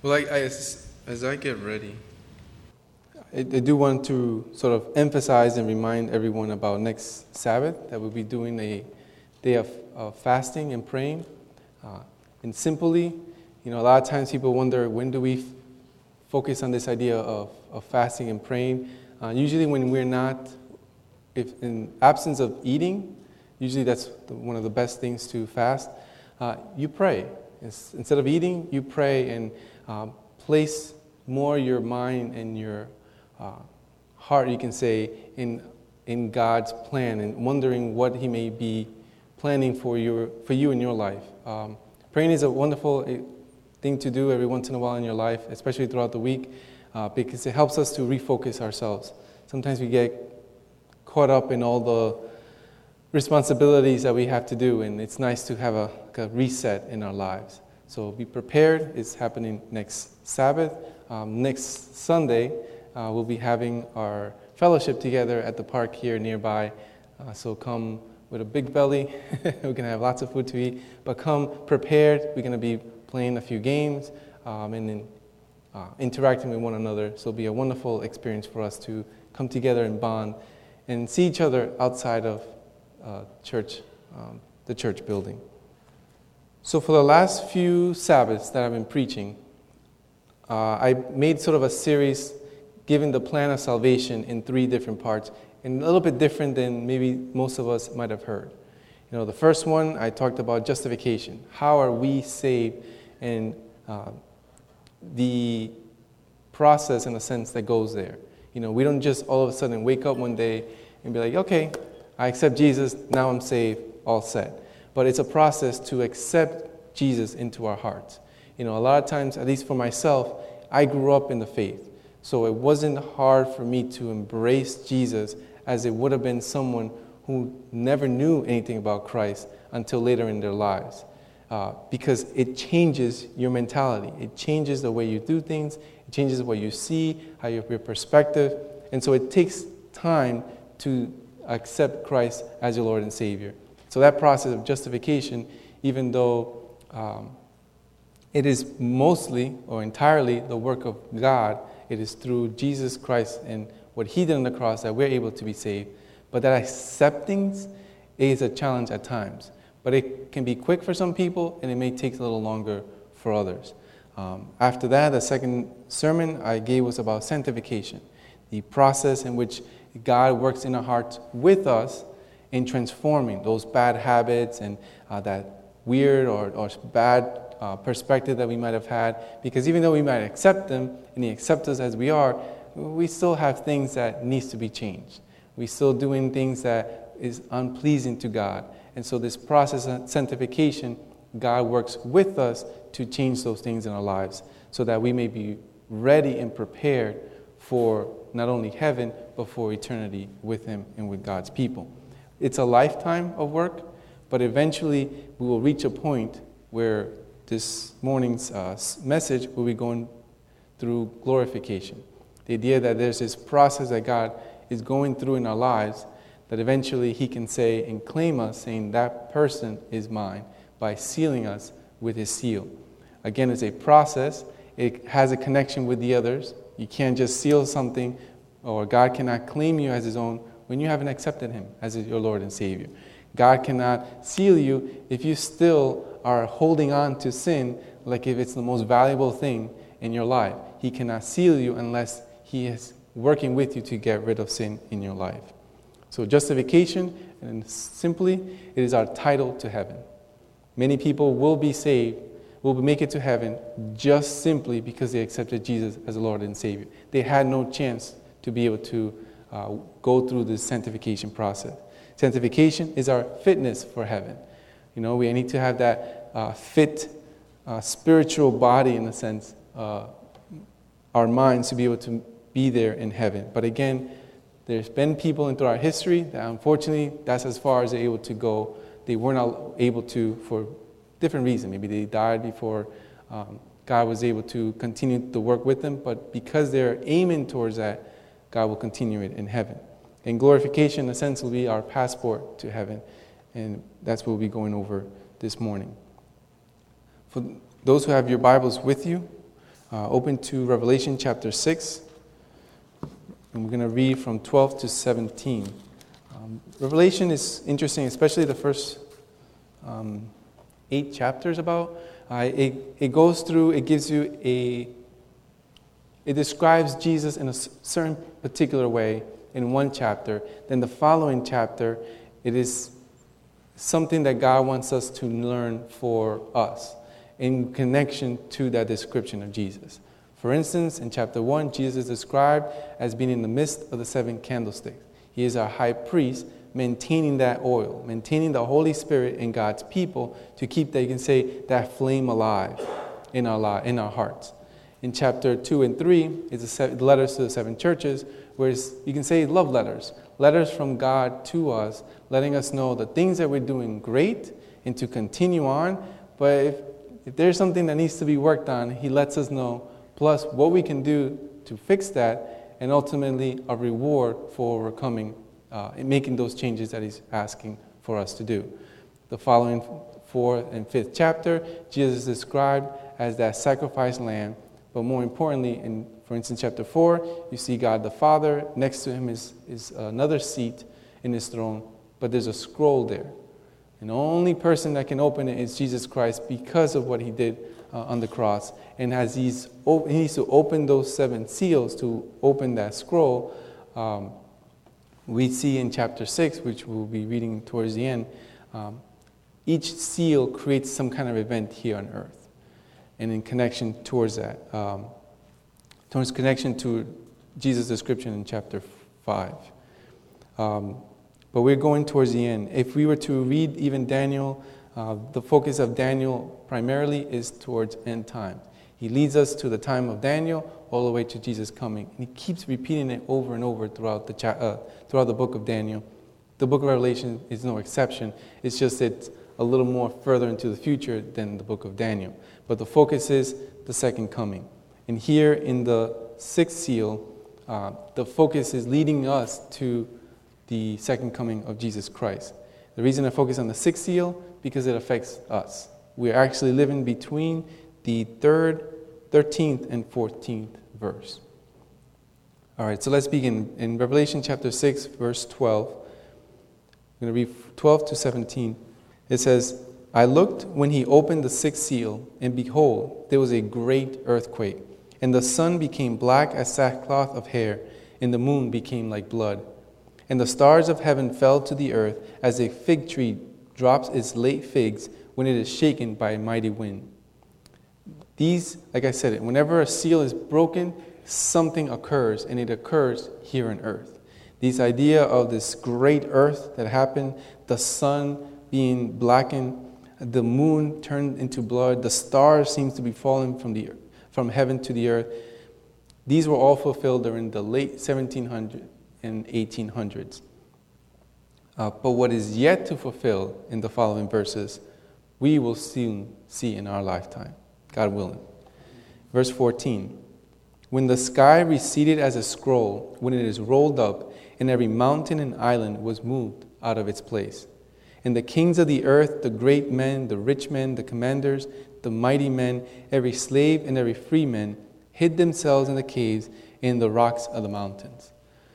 Well, as I get ready, I do want to sort of emphasize and remind everyone about next Sabbath, that we'll be doing a day of fasting and praying. And simply, a lot of times people wonder, when do we focus on this idea of fasting and praying? Usually when we're not, if in absence of eating, usually that's one of the best things to fast. You pray. Instead of eating, you pray and place more your mind and your heart, you can say, in God's plan, and wondering what He may be planning for you in your life. Praying is a wonderful thing to do every once in a while in your life, especially throughout the week, because it helps us to refocus ourselves. Sometimes we get caught up in all the responsibilities that we have to do, and it's nice to have a reset in our lives. So be prepared. It's happening next Sabbath. Next Sunday, we'll be having our fellowship together at the park here nearby. So come with a big belly. We're going to have lots of food to eat, but come prepared. We're going to be playing a few games and then interacting with one another. So it'll be a wonderful experience for us to come together and bond and see each other outside of church, the church building. So for the last few Sabbaths that I've been preaching, I made sort of a series giving the plan of salvation in 3 different parts, and a little bit different than maybe most of us might have heard. The first one, I talked about justification. How are we saved, and the process, in a sense, that goes there. We don't just all of a sudden wake up one day and be like, okay, I accept Jesus, now I'm saved, all set. But it's a process to accept Jesus into our hearts. A lot of times, at least for myself, I grew up in the faith. So it wasn't hard for me to embrace Jesus as it would have been someone who never knew anything about Christ until later in their lives. Because it changes your mentality. It changes the way you do things. It changes what you see, how your perspective. And so it takes time to accept Christ as your Lord and Savior. So that process of justification, even though it is mostly or entirely the work of God, it is through Jesus Christ and what He did on the cross that we're able to be saved. But that acceptance is a challenge at times. But it can be quick for some people, and it may take a little longer for others. After that, the second sermon I gave was about sanctification, the process in which God works in our hearts with us in transforming those bad habits and that weird or bad perspective that we might have had. Because even though we might accept them and He accepts us as we are, we still have things that needs to be changed. We're still doing things that is unpleasing to God. And so this process of sanctification, God works with us to change those things in our lives so that we may be ready and prepared for not only heaven, but for eternity with Him and with God's people. It's a lifetime of work, but eventually we will reach a point where this morning's message will be going through glorification. The idea that there's this process that God is going through in our lives that eventually He can say and claim us, saying that person is mine, by sealing us with His seal. Again, it's a process. It has a connection with the others. You can't just seal something, or God cannot claim you as His own when you haven't accepted Him as your Lord and Savior. God cannot seal you if you still are holding on to sin like if it's the most valuable thing in your life. He cannot seal you unless He is working with you to get rid of sin in your life. So justification, and simply, it is our title to heaven. Many people will be saved, will make it to heaven just simply because they accepted Jesus as the Lord and Savior. They had no chance to be able to go through this sanctification process. Sanctification is our fitness for heaven. We need to have that fit spiritual body, in a sense, our minds to be able to be there in heaven. But again, there's been people through our history that unfortunately that's as far as they're able to go. They were not able to for different reasons. Maybe they died before God was able to continue the work with them. But because they're aiming towards that, God will continue it in heaven. And glorification, in a sense, will be our passport to heaven. And that's what we'll be going over this morning. For those who have your Bibles with you, open to Revelation chapter 6, and we're going to read from 12 to 17. Revelation is interesting, especially the first 8 chapters about. It goes through, it gives you it describes Jesus in a certain particular way in one chapter. Then the following chapter, it is something that God wants us to learn for us in connection to that description of Jesus. For instance, in chapter 1, Jesus is described as being in the midst of the 7 candlesticks. He is our high priest, maintaining that oil, maintaining the Holy Spirit in God's people to keep, you can say, that flame alive in our hearts. In chapter 2 and 3 is the letters to the 7 churches, where you can say love letters, letters from God to us, letting us know the things that we're doing great and to continue on. But if there's something that needs to be worked on, he lets us know, plus what we can do to fix that, and ultimately a reward for overcoming and making those changes that he's asking for us to do. The following 4th and 5th chapter, Jesus is described as that sacrificed lamb. But more importantly, for instance, chapter 4, you see God the Father. Next to him is another seat in his throne, but there's a scroll there. And the only person that can open it is Jesus Christ because of what he did on the cross. And as he needs to open those 7 seals to open that scroll, we see in chapter 6, which we'll be reading towards the end, each seal creates some kind of event here on earth. And in connection towards that, towards connection to Jesus' description in chapter 5. But we're going towards the end. If we were to read even Daniel, the focus of Daniel primarily is towards end time. He leads us to the time of Daniel all the way to Jesus coming. And he keeps repeating it over and over throughout the book of Daniel. The book of Revelation is no exception. It's just it's a little more further into the future than the book of Daniel. But the focus is the second coming. And here in the 6th seal, the focus is leading us to the second coming of Jesus Christ. The reason I focus on the 6th seal, because it affects us. We're actually living between the 3rd, 13th, and 14th verse. All right, so let's begin. In Revelation chapter 6, verse 12, I'm going to read 12 to 17. It says, I looked when he opened the 6th seal, and behold, there was a great earthquake, and the sun became black as sackcloth of hair, and the moon became like blood. And the stars of heaven fell to the earth, as a fig tree drops its late figs when it is shaken by a mighty wind. These, like I said, whenever a seal is broken, something occurs, and it occurs here on earth. This idea of this great earth that happened, the sun being blackened, the moon turned into blood, the stars seems to be falling from heaven to the earth. These were all fulfilled during the late 1700s and 1800s. But what is yet to fulfill in the following verses, we will soon see in our lifetime, God willing. Verse 14, when the sky receded as a scroll, when it is rolled up, and every mountain and island was moved out of its place. And the kings of the earth, the great men, the rich men, the commanders, the mighty men, every slave and every free man, hid themselves in the caves in the rocks of the mountains.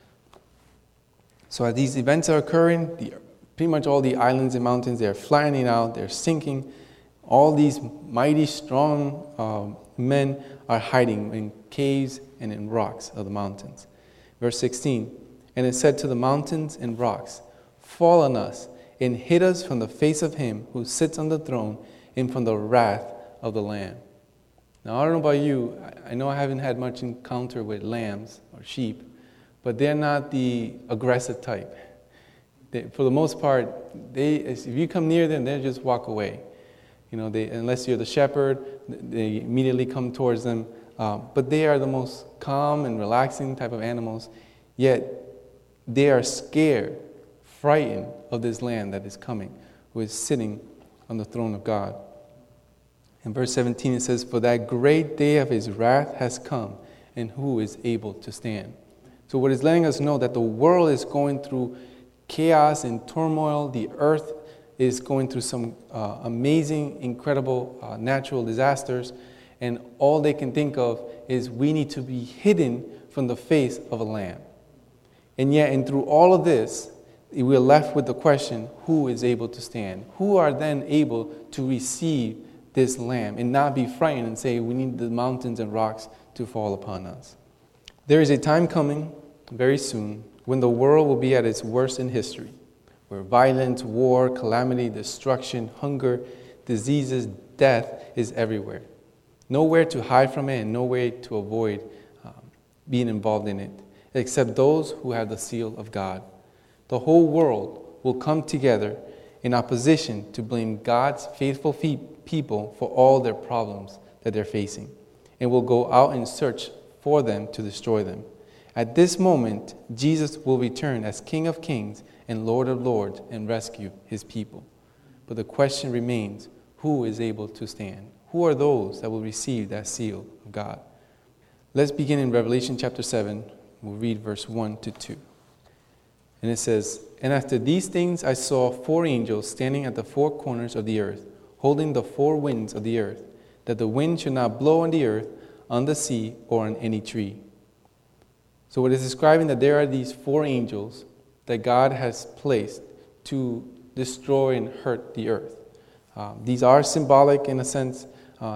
So as these events are occurring, pretty much all the islands and mountains, they're flattening out, they're sinking. All these mighty, strong men are hiding in caves and in rocks of the mountains. Verse 16, and it said to the mountains and rocks, fall on us, and hid us from the face of him who sits on the throne and from the wrath of the Lamb. Now, I don't know about you. I know I haven't had much encounter with lambs or sheep, but they're not the aggressive type. For the most part, if you come near them, they'll just walk away. You know, unless you're the shepherd, they immediately come towards them. But they are the most calm and relaxing type of animals, yet they are scared, frightened of this Lamb that is coming, who is sitting on the throne of God. In verse 17 it says, for that great day of his wrath has come, and who is able to stand? So what is letting us know that the world is going through chaos and turmoil. The earth is going through some amazing, incredible natural disasters. and all they can think of is we need to be hidden from the face of a lamb. And yet, and through all of this, we're left with the question, who is able to stand? Who are then able to receive this lamb and not be frightened and say, we need the mountains and rocks to fall upon us? There is a time coming very soon when the world will be at its worst in history, where violence, war, calamity, destruction, hunger, diseases, death is everywhere. Nowhere to hide from it and no way to avoid being involved in it, except those who have the seal of God. The whole world will come together in opposition to blame God's faithful people for all their problems that they're facing, and will go out and search for them to destroy them. At this moment, Jesus will return as King of Kings and Lord of Lords and rescue his people. But the question remains, who is able to stand? Who are those that will receive that seal of God? Let's begin in Revelation chapter 7. We'll read verse 1 to 2. And it says, "And after these things I saw 4 angels standing at the 4 corners of the earth, holding the 4 winds of the earth, that the wind should not blow on the earth, on the sea, or on any tree." So it is describing that there are these 4 angels that God has placed to destroy and hurt the earth. These are symbolic in a sense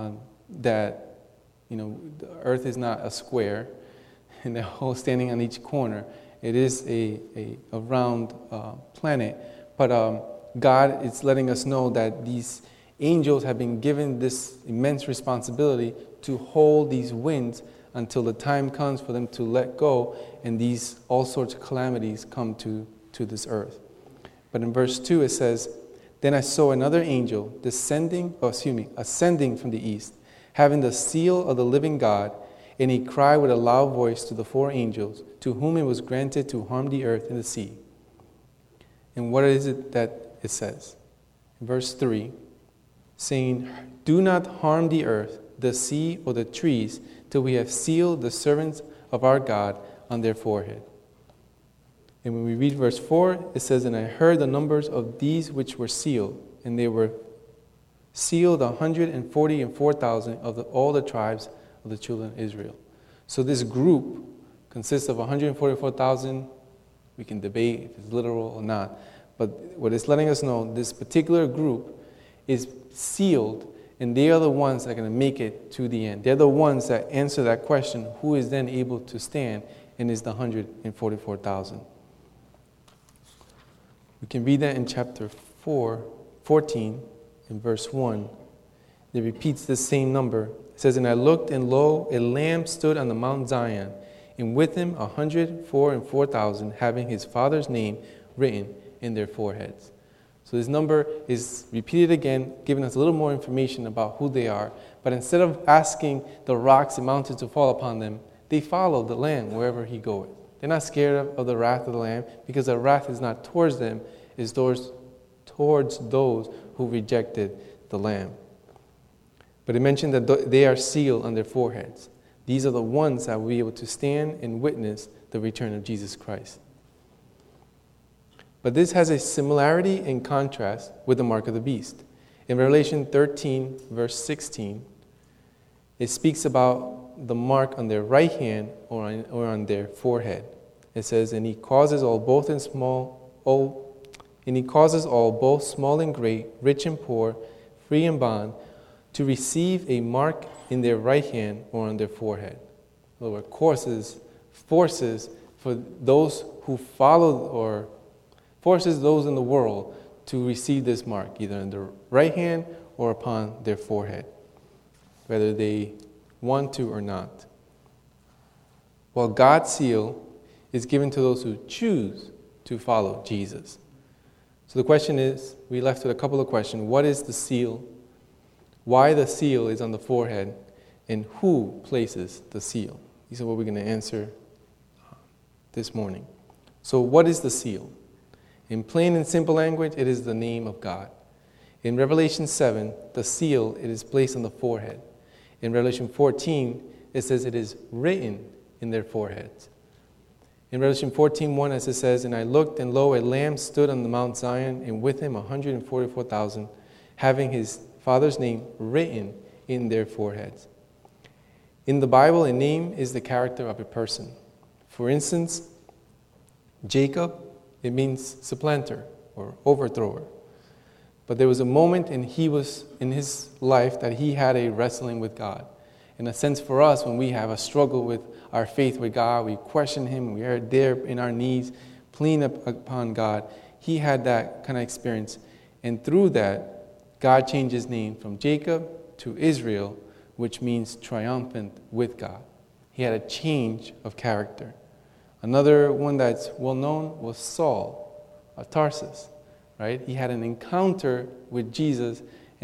that, the earth is not a square and they're all standing on each corner. It is a round planet. But God is letting us know that these angels have been given this immense responsibility to hold these winds until the time comes for them to let go and these all sorts of calamities come to this earth. But in verse 2 it says, "Then I saw another angel ascending from the east, having the seal of the living God, and he cried with a loud voice to the 4 angels, to whom it was granted to harm the earth and the sea." And what is it that it says? In verse 3, saying, "Do not harm the earth, the sea, or the trees, till we have sealed the servants of our God on their forehead." And when we read verse 4, it says, "And I heard the numbers of these which were sealed, and they were sealed 144,000 of all the tribes of the children of Israel." So this group consists of 144,000. We can debate if it's literal or not. But what it's letting us know, this particular group is sealed, and they are the ones that are going to make it to the end. They're the ones that answer that question, who is then able to stand, and is the 144,000. We can read that in chapter 14, in verse 1. It repeats the same number. It says, "And I looked, and lo, a lamb stood on the Mount Zion, and with him 144,000, having his father's name written in their foreheads." So this number is repeated again, giving us a little more information about who they are. But instead of asking the rocks and mountains to fall upon them, they follow the Lamb wherever he goeth. They're not scared of the wrath of the Lamb, because the wrath is not towards them, it's towards those who rejected the Lamb. But it mentioned that they are sealed on their foreheads. These are the ones that will be able to stand and witness the return of Jesus Christ. But this has a similarity and contrast with the mark of the beast. In Revelation 13, verse 16, it speaks about the mark on their right hand or on their forehead. It says, "And he causes all both small and great, rich and poor, free and bond, to receive a mark in their right hand or on their forehead." In other words, forces for those who follow, or forces those in the world to receive this mark, either on their right hand or upon their forehead, whether they want to or not. While God's seal is given to those who choose to follow Jesus. So the question is, we left with a couple of questions. What is the seal? Why the seal is on the forehead? And who places the seal? These are what we're going to answer this morning. So what is the seal? In plain and simple language, it is the name of God. In Revelation 7, the seal, it is placed on the forehead. In Revelation 14, it says it is written in their foreheads. In Revelation 14:1, as it says, "And I looked, and lo, a lamb stood on the Mount Zion, and with him 144,000, having his father's name written in their foreheads." In the Bible, a name is the character of a person. For instance, Jacob, it means supplanter or overthrower. But there was a moment in his life that he had a wrestling with God. In a sense, for us, when we have a struggle with our faith with God, we question Him, we are there in our knees, pleading upon God. He had that kind of experience. And through that, God changed his name from Jacob to Israel, which means triumphant with God. He had a change of character. Another one that's well known was Saul of Tarsus, right? He had an encounter with Jesus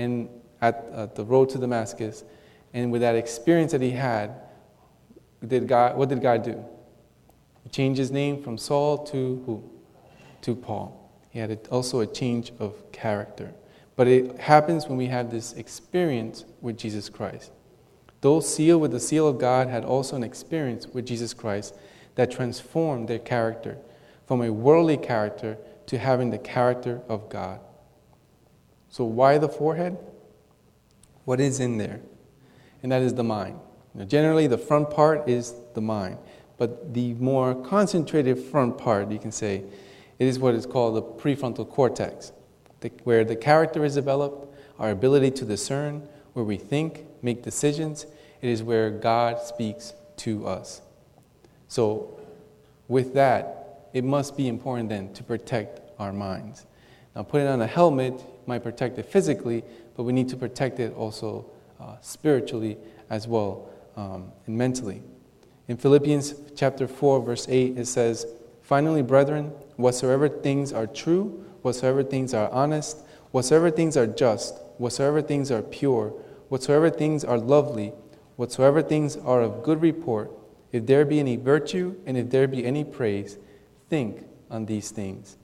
at the road to Damascus. And with that experience that he had, what did God do? He changed his name from Saul to who? To Paul. He had also a change of character. But it happens when we have this experience with Jesus Christ. Those sealed with the seal of God had also an experience with Jesus Christ that transformed their character from a worldly character to having the character of God. So why the forehead? What is in there? And that is the mind. Generally, the front part is the mind. But the more concentrated front part, you can say, it is what is called the prefrontal cortex, where the character is developed, our ability to discern, where we think, make decisions. It is where God speaks to us. So with that, it must be important then to protect our minds. Now, putting on a helmet might protect it physically, but we need to protect it also spiritually as well, and mentally. In Philippians chapter 4, verse 8, it says, "Finally, brethren, whatsoever things are true, whatsoever things are honest, whatsoever things are just, whatsoever things are pure, whatsoever things are lovely, whatsoever things are of good report, if there be any virtue and if there be any praise, think on these things."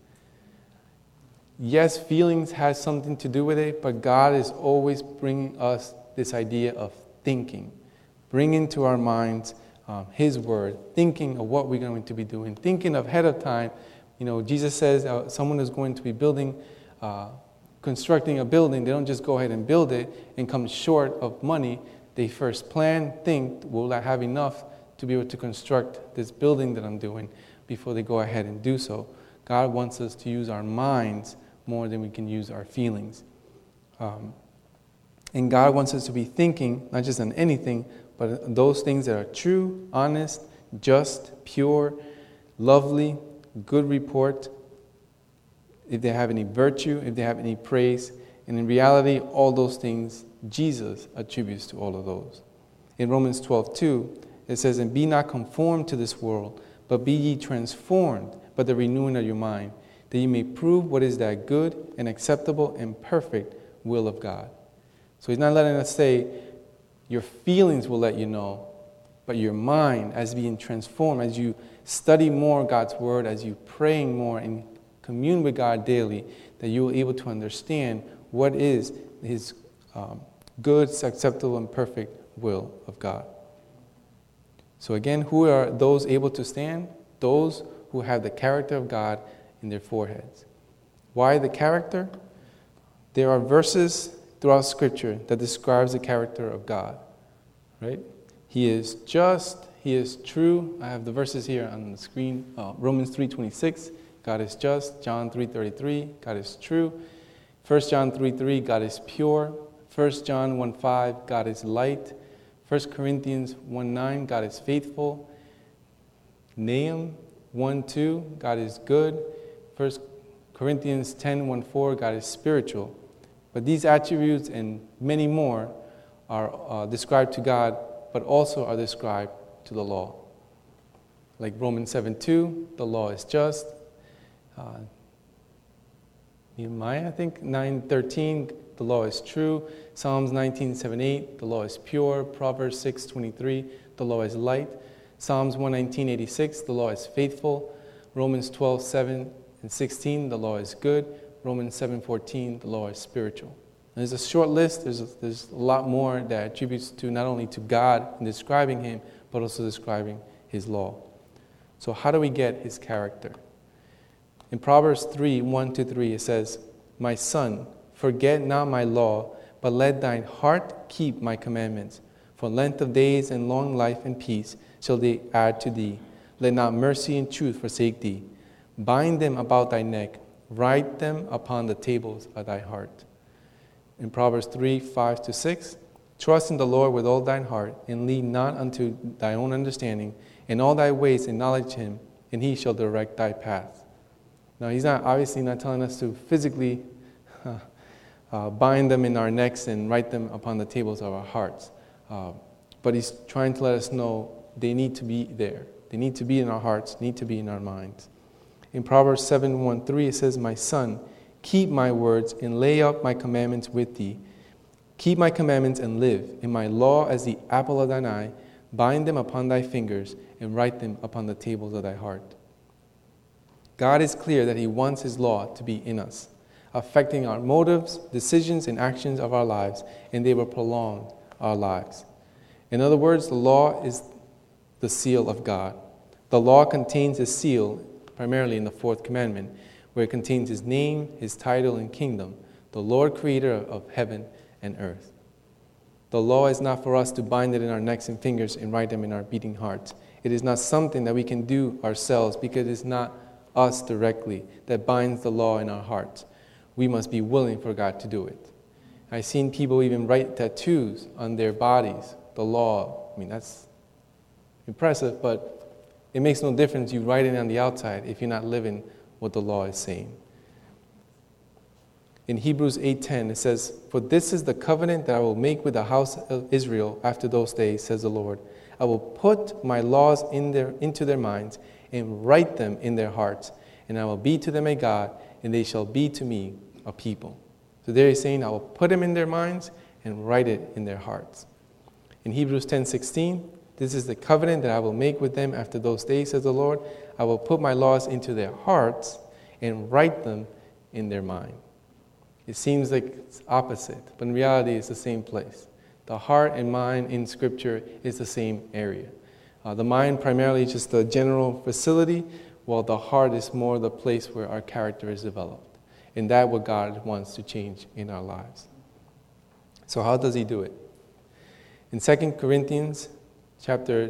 Yes, feelings has something to do with it, but God is always bringing us this idea of thinking, bringing to our minds His word, thinking of what we're going to be doing, thinking ahead of time. Jesus says someone is going to be constructing a building. They don't just go ahead and build it and come short of money. They first plan, think, will I have enough to be able to construct this building that I'm doing before they go ahead and do so. God wants us to use our minds more than we can use our feelings. And God wants us to be thinking, not just on anything, but those things that are true, honest, just, pure, lovely, good report, if they have any virtue, if they have any praise. And in reality, all those things, Jesus attributes to all of those. In Romans 12:2, it says, "And be not conformed to this world, but be ye transformed by the renewing of your mind, that ye may prove what is that good and acceptable and perfect will of God." So he's not letting us say, your feelings will let you know, but your mind, as being transformed, as you study more God's word, as you praying more and commune with God daily, that you will be able to understand what is His good, acceptable, and perfect will of God. So again, who are those able to stand? Those who have the character of God in their foreheads. Why the character? There are verses throughout Scripture that describes the character of God, right? He is just, He is true. I have the verses here on the screen. Romans 3:26, God is just. John 3:33, God is true. 1 John 3:3, God is pure. 1 John 1:5, God is light. 1 Corinthians 1:9, God is faithful. Nahum 1:2, God is good. 1 Corinthians 10:1-4, God is spiritual. But these attributes and many more are described to God, but also are described to the law. Like Romans 7:2, the law is just. Nehemiah, I think, 9:13, the law is true. Psalms 19:7-8, the law is pure. Proverbs 6:23, the law is light. Psalms 119:86, the law is faithful. Romans 12:7-16, the law is good. Romans 7:14, the law is spiritual. And there's a short list. There's a lot more that attributes to not only to God in describing Him, but also describing His law. So how do we get His character? In Proverbs 3:1-3, it says, "My son, forget not my law, but let thine heart keep my commandments. For length of days and long life and peace shall they add to thee. Let not mercy and truth forsake thee. Bind them about thy neck. Write them upon the tables of thy heart. In Proverbs 3:5-6, trust in the Lord with all thine heart, and lean not unto thy own understanding. In all thy ways acknowledge him, and he shall direct thy path. Now, he's obviously not telling us to physically bind them in our necks and write them upon the tables of our hearts. But he's trying to let us know they need to be there. They need to be in our hearts, need to be in our minds. In Proverbs 7:1-3, it says, My son, keep my words and lay up my commandments with thee. Keep my commandments and live. In my law as the apple of thine eye, bind them upon thy fingers and write them upon the tables of thy heart. God is clear that he wants his law to be in us, affecting our motives, decisions, and actions of our lives, and they will prolong our lives. In other words, the law is the seal of God. The law contains a seal, primarily in the fourth commandment, where it contains his name, his title, and kingdom, the Lord creator of heaven and earth. The law is not for us to bind it in our necks and fingers and write them in our beating hearts. It is not something that we can do ourselves, because it's not us directly that binds the law in our hearts. We must be willing for God to do it. I've seen people even write tattoos on their bodies, the law. I mean, that's impressive, but it makes no difference you write it on the outside if you're not living what the law is saying. In Hebrews 8:10, it says, For this is the covenant that I will make with the house of Israel after those days, says the Lord. I will put my laws into their minds and write them in their hearts, and I will be to them a God, and they shall be to me a people. So there he's saying, I will put them in their minds and write it in their hearts. In Hebrews 10:16, this is the covenant that I will make with them after those days, says the Lord. I will put my laws into their hearts and write them in their mind. It seems like it's opposite, but in reality it's the same place. The heart and mind in Scripture is the same area. The mind primarily is just a general facility, while the heart is more the place where our character is developed. And that's what God wants to change in our lives. So how does he do it? In 2 Corinthians chapter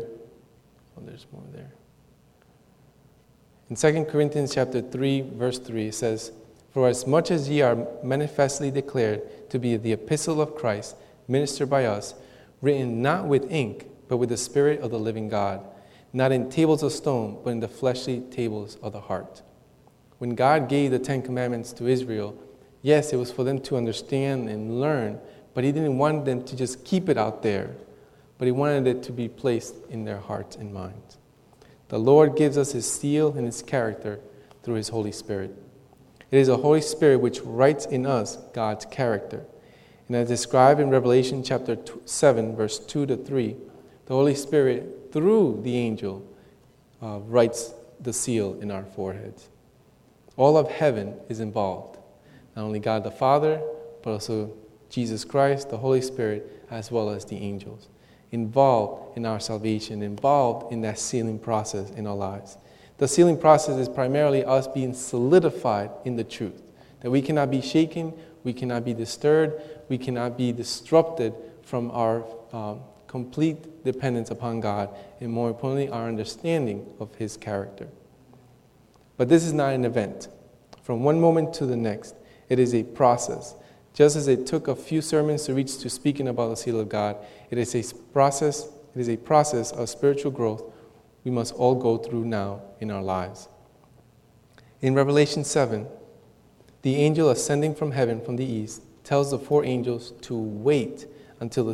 3, verse 3, it says, For as much as ye are manifestly declared to be the epistle of Christ, ministered by us, written not with ink, but with the Spirit of the living God, not in tables of stone, but in the fleshly tables of the heart. When God gave the 10 Commandments to Israel, yes, it was for them to understand and learn, but he didn't want them to just keep it out there, but he wanted it to be placed in their hearts and minds. The Lord gives us his seal and his character through his Holy Spirit. It is the Holy Spirit which writes in us God's character. And as described in Revelation chapter 7, verse 2-3, the Holy Spirit, through the angel, writes the seal in our foreheads. All of heaven is involved. Not only God the Father, but also Jesus Christ, the Holy Spirit, as well as the angels. Involved in our salvation, involved in that sealing process in our lives. The sealing process is primarily us being solidified in the truth. That we cannot be shaken, we cannot be disturbed, we cannot be disrupted from our complete dependence upon God, and more importantly, our understanding of his character. But this is not an event. From one moment to the next, it is a process. Just as it took a few sermons to reach to speaking about the seal of God, it is a process of spiritual growth we must all go through now in our lives. In Revelation 7, the angel ascending from heaven from the east tells the 4 angels to wait until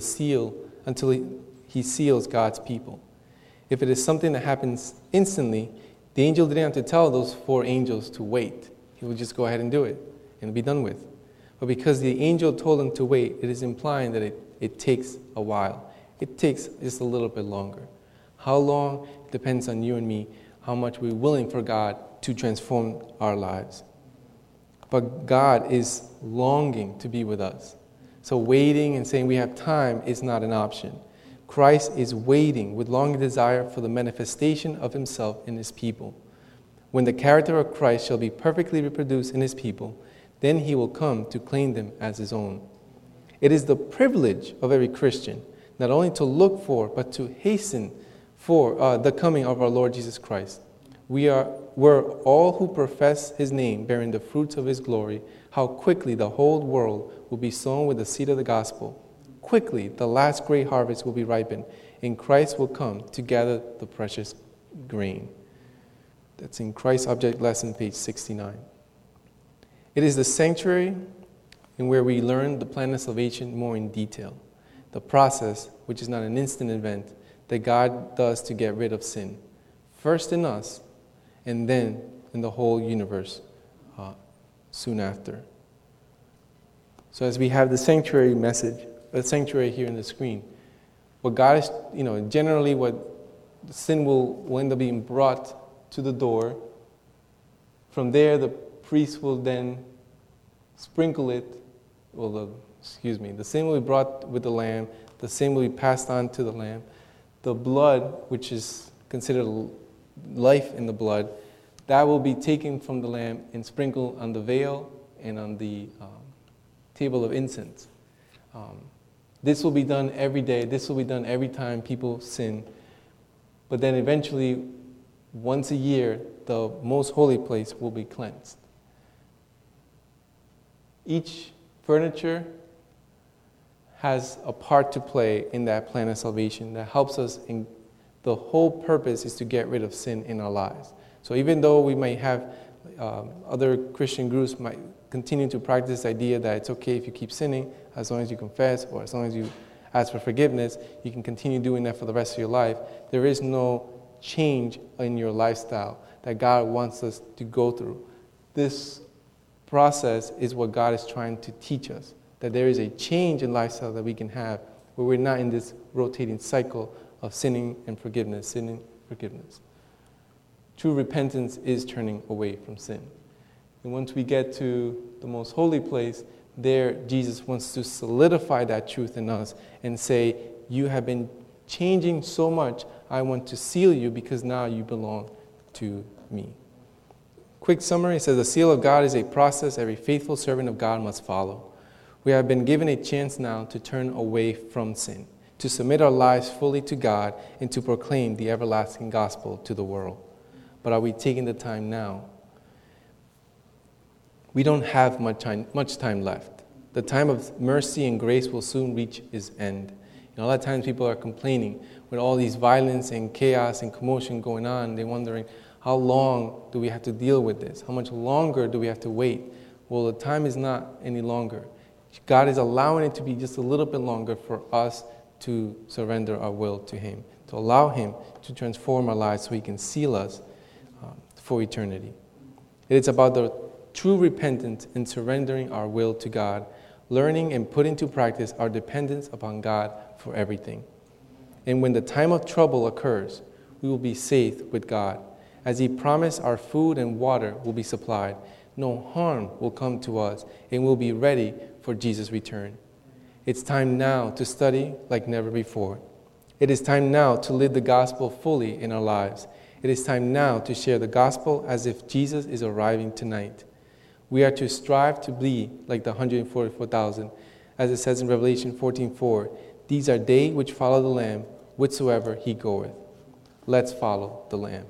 he seals God's people. If it is something that happens instantly, the angel didn't have to tell those 4 angels to wait. He would just go ahead and do it and be done with. But because the angel told them to wait, it is implying that it takes a while. It takes just a little bit longer. How long depends on you and me, how much we're willing for God to transform our lives. But God is longing to be with us. So waiting and saying we have time is not an option. Christ is waiting with longing desire for the manifestation of himself in his people. When the character of Christ shall be perfectly reproduced in his people, then he will come to claim them as his own. It is the privilege of every Christian not only to look for, but to hasten for the coming of our Lord Jesus Christ. We're all who profess his name, bearing the fruits of his glory. How quickly the whole world will be sown with the seed of the gospel. Quickly the last great harvest will be ripened, and Christ will come to gather the precious grain. That's in Christ Object Lesson, page 69. It is the sanctuary in where we learn the plan of salvation more in detail. The process, which is not an instant event, that God does to get rid of sin. First in us, and then in the whole universe soon after. So as we have the sanctuary message, the sanctuary here in the screen, what God is, generally what sin will end up being brought to the door. From there, the priest will then sprinkle it. The sin will be brought with the lamb. The sin will be passed on to the lamb. The blood, which is considered life in the blood, that will be taken from the lamb and sprinkled on the veil and on the table of incense. This will be done every day. This will be done every time people sin. But then eventually, once a year, the most holy place will be cleansed. Each furniture has a part to play in that plan of salvation that helps us. The whole purpose is to get rid of sin in our lives. So even though we might have other Christian groups might continue to practice this idea that it's okay if you keep sinning, as long as you confess or as long as you ask for forgiveness, you can continue doing that for the rest of your life. There is no change in your lifestyle that God wants us to go through. This process is what God is trying to teach us, that there is a change in lifestyle that we can have where we're not in this rotating cycle of sinning and forgiveness, sinning, forgiveness. True repentance is turning away from sin. And once we get to the most holy place, there Jesus wants to solidify that truth in us and say, you have been changing so much, I want to seal you because now you belong to me. Quick summary, it says the seal of God is a process every faithful servant of God must follow. We have been given a chance now to turn away from sin, to submit our lives fully to God, and to proclaim the everlasting gospel to the world. But are we taking the time now? We don't have much time left. The time of mercy and grace will soon reach its end. A lot of times people are complaining with all these violence and chaos and commotion going on. They're wondering, how long do we have to deal with this? How much longer do we have to wait? Well, the time is not any longer. God is allowing it to be just a little bit longer for us to surrender our will to Him, to allow Him to transform our lives so He can seal us for eternity. It is about the true repentance and surrendering our will to God, learning and putting to practice our dependence upon God for everything. And when the time of trouble occurs, we will be safe with God. As He promised, our food and water will be supplied. No harm will come to us, and we'll be ready for Jesus' return. It's time now to study like never before. It is time now to live the gospel fully in our lives. It is time now to share the gospel as if Jesus is arriving tonight. We are to strive to be like the 144,000, as it says in Revelation 14:4. These are they which follow the Lamb, whithersoever He goeth. Let's follow the Lamb.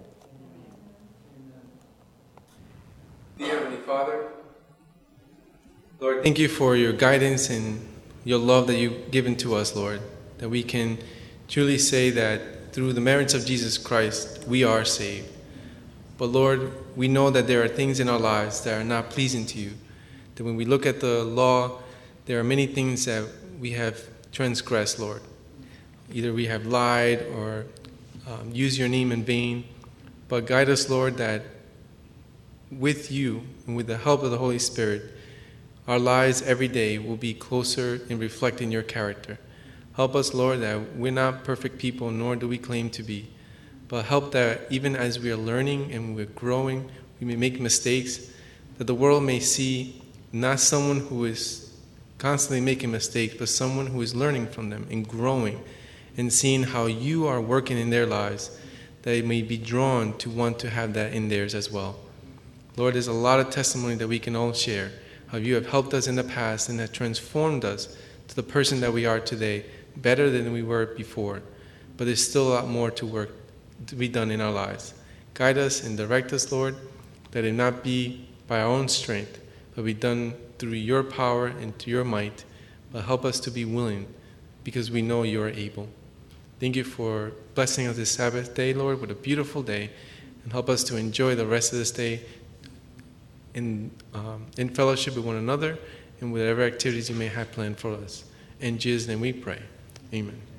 Dear Heavenly Father, Lord, thank you for your guidance and your love that you've given to us, Lord, that we can truly say that through the merits of Jesus Christ, we are saved. But Lord, we know that there are things in our lives that are not pleasing to you, that when we look at the law, there are many things that we have transgressed, Lord. Either we have lied or used your name in vain, but guide us, Lord, that with you and with the help of the Holy Spirit, our lives every day will be closer in reflecting your character. Help us, Lord, that we're not perfect people, nor do we claim to be. But help that even as we are learning and we're growing, we may make mistakes, that the world may see not someone who is constantly making mistakes, but someone who is learning from them and growing and seeing how you are working in their lives, that they may be drawn to want to have that in theirs as well. Lord, there's a lot of testimony that we can all share, how you have helped us in the past and have transformed us to the person that we are today. better than we were before, but there's still a lot more to be done in our lives. Guide us and direct us, Lord, that it not be by our own strength, but be done through your power and through your might. But help us to be willing, because we know you are able. Thank you for blessing us this Sabbath day, Lord, with a beautiful day, and help us to enjoy the rest of this day in fellowship with one another and whatever activities you may have planned for us. In Jesus' name we pray. Amen.